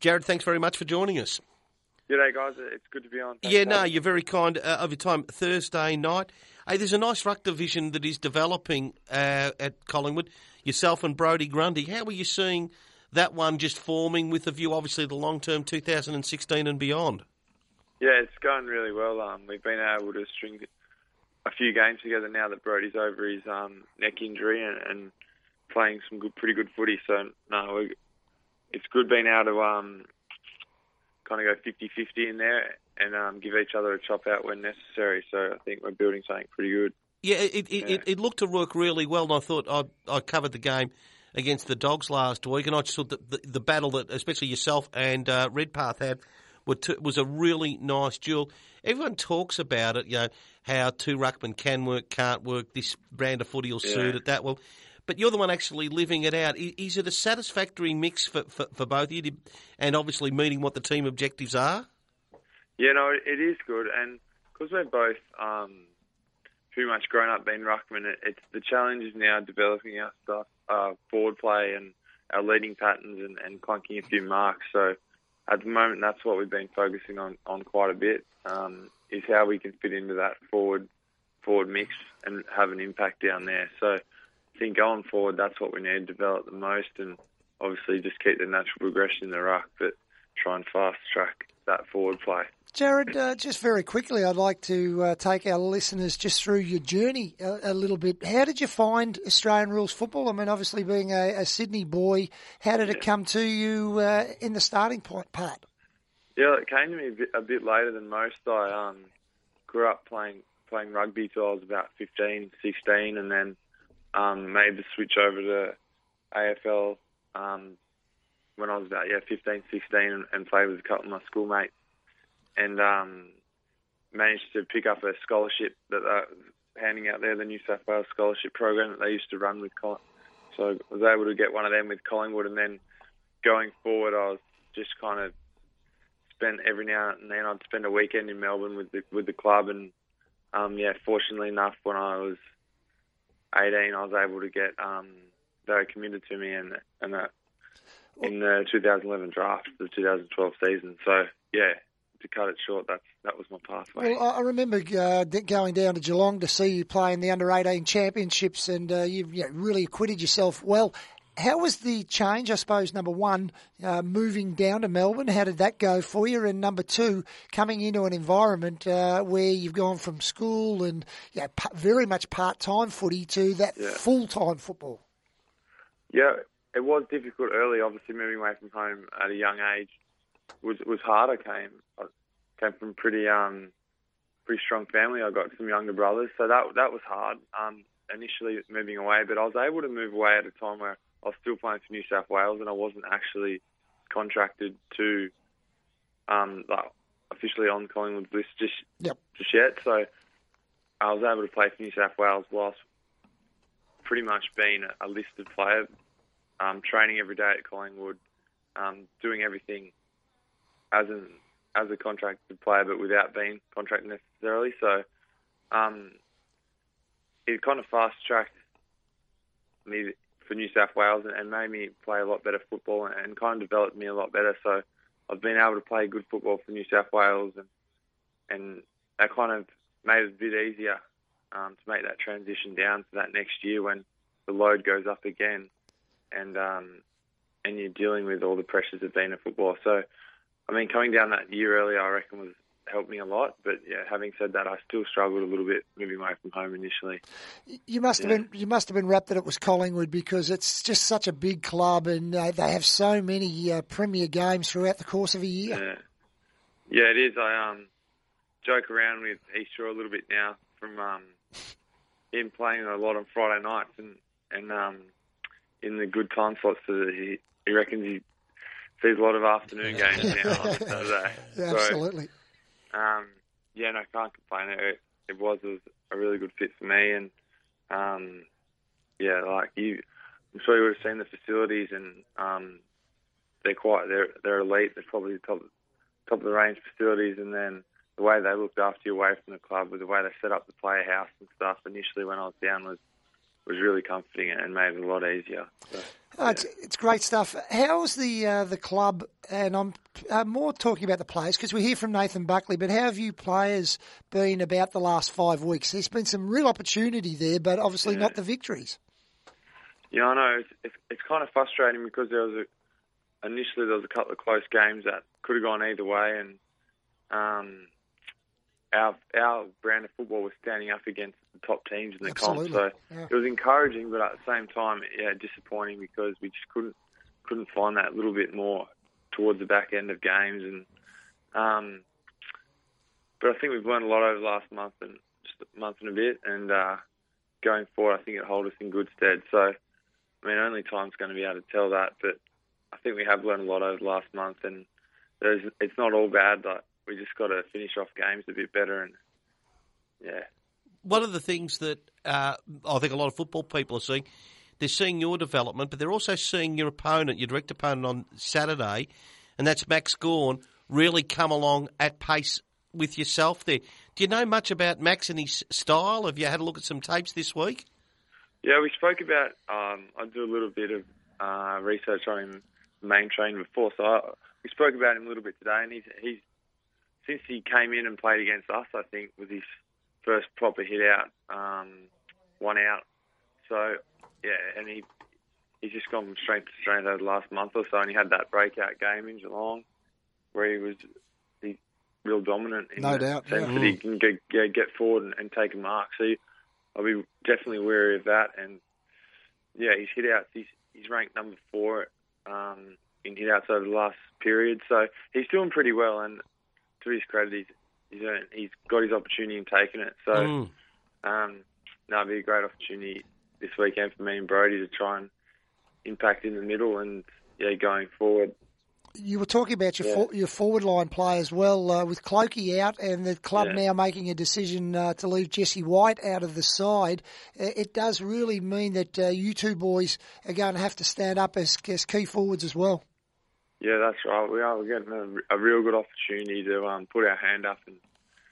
Jared, thanks very much for joining us. G'day, guys. It's good to be on. Thanks, you're very kind of your time. Thursday night. Hey, there's a nice ruck division that is developing at Collingwood. Yourself and Brodie Grundy. How are you seeing that one just forming with a view, obviously, the long-term 2016 and beyond? Yeah, it's going really well. We've been able to string a few games together now that Brodie's over his neck injury and playing some pretty good footy. So, no, it's good being able to kind of go 50-50 in there and give each other a chop out when necessary. So I think we're building something pretty good. Yeah, it looked to work really well, and I thought I covered the game against the Dogs last week, and I just thought that the battle that especially yourself and Redpath had was a really nice duel. Everyone talks about it, how two ruckmen can work, can't work, this brand of footy will suit it, that will. But you're the one actually living it out. Is it a satisfactory mix for both of you, and obviously meeting what the team objectives are? Yeah, no, it is good, and because we're both pretty much grown up being ruckmen, it's the challenge is now developing our stuff, forward play and our leading patterns and clunking a few marks. So at the moment, that's what we've been focusing on quite a bit, is how we can fit into that forward mix and have an impact down there. So I think going forward, that's what we need to develop the most, and obviously just keep the natural progression in the ruck, but try and fast track that forward play. Jared, just very quickly, I'd like to take our listeners just through your journey a little bit. How did you find Australian rules football? I mean, obviously being a Sydney boy, how did it come to you in the starting point, Pat? Yeah, it came to me a bit later than most. I grew up playing rugby till I was about 15, 16, and then made the switch over to AFL when I was about 15, 16, and played with a couple of my schoolmates, and managed to pick up a scholarship that they're handing out there, the New South Wales scholarship program that they used to run with So I was able to get one of them with Collingwood, and then going forward, I was just kind of spent every now and then I'd spend a weekend in Melbourne with the club, and fortunately enough, when I was 18, I was able to get they were committed to me, and that in the 2011 draft, the 2012 season. So to cut it short, that was my pathway. Well, I remember going down to Geelong to see you play in the under-18 championships, and you really acquitted yourself well. How was the change, I suppose, number one, moving down to Melbourne? How did that go for you? And number two, coming into an environment where you've gone from school and very much part-time footy to that full-time football? Yeah, it was difficult early. Obviously, moving away from home at a young age was hard. I came from pretty strong family. I got some younger brothers, so that was hard. Initially moving away, but I was able to move away at a time where I was still playing for New South Wales, and I wasn't actually contracted to officially on Collingwood's list just yet. So I was able to play for New South Wales whilst pretty much being a listed player, training every day at Collingwood, doing everything as a contracted player, but without being contracted necessarily. So it kind of fast-tracked me for New South Wales and made me play a lot better football and kind of developed me a lot better. So I've been able to play good football for New South Wales, and that kind of made it a bit easier to make that transition down to that next year when the load goes up again and you're dealing with all the pressures of being a footballer. So, I mean, coming down that year earlier, I reckon helped me a lot, but having said that, I still struggled a little bit moving away from home initially. You must have been rapt that it was Collingwood, because it's just such a big club, and they have so many premier games throughout the course of a year. Yeah, it is. I joke around with Easter a little bit now from him playing a lot on Friday nights and in the good time slots. So he reckons he sees a lot of afternoon games now on Saturday. Absolutely. No, I can't complain. It was a really good fit for me, and I'm sure you would have seen the facilities, and they're elite. They're probably top of the range facilities, and then the way they looked after you away from the club, with the way they set up the player house and stuff. Initially, when I was down, was was really comforting and made it a lot easier. So, it's great stuff. How's the club, and I'm more talking about the players, because we hear from Nathan Buckley, but how have you players been about the last 5 weeks? There's been some real opportunity there, but obviously not the victories. Yeah, I know. It's kind of frustrating because initially there was a couple of close games that could have gone either way, and our brand of football was standing up against the top teams in the comp. So it was encouraging, but at the same time, disappointing because we just couldn't find that little bit more towards the back end of games. And but I think we've learned a lot over the last month and a bit, and going forward, I think it'll hold us in good stead. So, I mean, only time's going to be able to tell that, but I think we have learned a lot over the last month, and it's not all bad. Like, we just got to finish off games a bit better, and One of the things that I think a lot of football people are seeing, they're seeing your development, but they're also seeing your opponent, your direct opponent on Saturday, and that's Max Gawn, really come along at pace with yourself there. Do you know much about Max and his style? Have you had a look at some tapes this week? Yeah, we spoke about, I do a little bit of research on him, main train before, so we spoke about him a little bit today, and he's since he came in and played against us, I think, was his first proper hit out, 1 out. So, and he's just gone from strength to strength over the last month or so, and he had that breakout game in Geelong where he was real dominant in the sense that he can get forward and take a mark. So I'll be definitely wary of that. And, his hit outs, he's ranked number 4 in hit outs over the last period. So he's doing pretty well, and to his credit, he's got his opportunity and taken it. So, it'll be a great opportunity this weekend for me and Brody to try and impact in the middle and, going forward. You were talking about your forward line play as well, with Clokey out and the club now making a decision to leave Jesse White out of the side. It does really mean that you two boys are going to have to stand up as key forwards as well. Yeah, that's right. We're getting a real good opportunity to put our hand up and,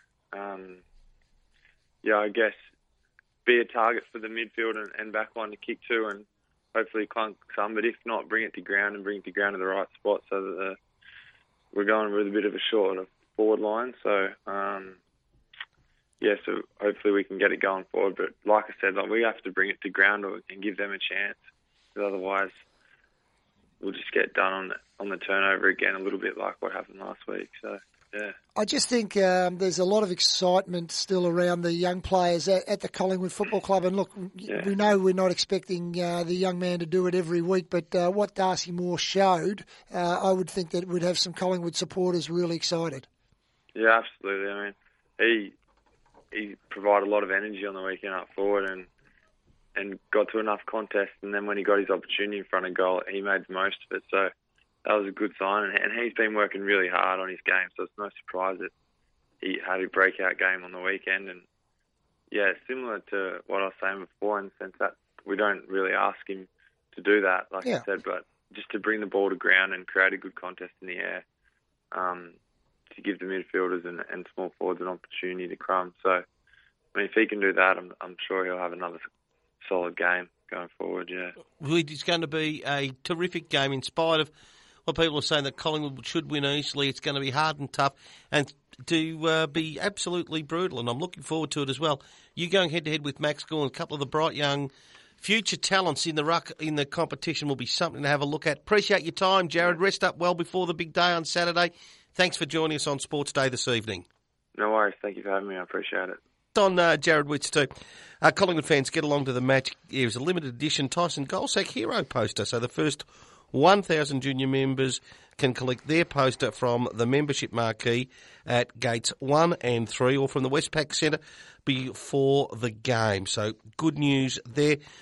I guess, be a target for the midfield and back line to kick to and hopefully clunk some. But if not, bring it to ground and bring it to ground to the right spot so that we're going with a bit of a short forward line. So, so hopefully we can get it going forward. But like I said, we have to bring it to ground and give them a chance. Because otherwise, we'll just get done on the turnover again, a little bit like what happened last week. So, I just think there's a lot of excitement still around the young players at the Collingwood Football Club. And look, we know we're not expecting the young man to do it every week, but what Darcy Moore showed, I would think that would have some Collingwood supporters really excited. Yeah, absolutely. I mean, he provided a lot of energy on the weekend up forward and got to enough contests, and then when he got his opportunity in front of goal, he made the most of it. So that was a good sign, and he's been working really hard on his game, so it's no surprise that he had a breakout game on the weekend. And, similar to what I was saying before in the sense that we don't really ask him to do that, like I said, but just to bring the ball to ground and create a good contest in the air to give the midfielders and small forwards an opportunity to crumb. So, I mean, if he can do that, I'm sure he'll have another solid game going forward, It's going to be a terrific game in spite of what people are saying that Collingwood should win easily. It's going to be hard and tough and to be absolutely brutal, and I'm looking forward to it as well. You going head-to-head with Max Gawn, a couple of the bright young future talents in the ruck in the competition will be something to have a look at. Appreciate your time, Jared. Rest up well before the big day on Saturday. Thanks for joining us on Sports Day this evening. No worries. Thank you for having me. I appreciate it. On Jared Witts too. Collingwood fans, get along to the match. It was a limited edition Tyson Goldsack hero poster, so the first 1,000 junior members can collect their poster from the membership marquee at gates 1 and 3 or from the Westpac Centre before the game. So good news there.